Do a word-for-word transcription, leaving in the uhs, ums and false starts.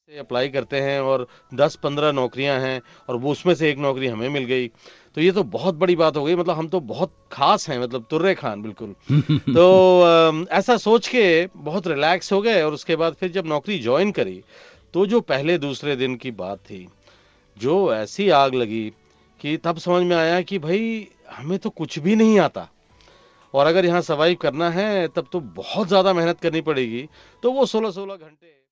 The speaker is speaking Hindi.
से अप्लाई करते हैं और दस पंद्रह नौकरियां हैं और वो उसमें से एक नौकरी हमें मिल गई, तो ये तो बहुत बड़ी बात हो गई, मतलब हम तो बहुत खास हैं, मतलब तुर्रे खान बिल्कुल। तो अम, ऐसा सोच के बहुत रिलैक्स हो गए और उसके बाद फिर जब नौकरी ज्वाइन करी तो जो पहले दूसरे दिन की बात थी, जो ऐसी आग लगी कि तब समझ में आया कि भाई हमें तो कुछ भी नहीं आता और अगर यहाँ सर्वाइव करना है तब तो बहुत ज्यादा मेहनत करनी पड़ेगी। तो वो सोलह सोलह घंटे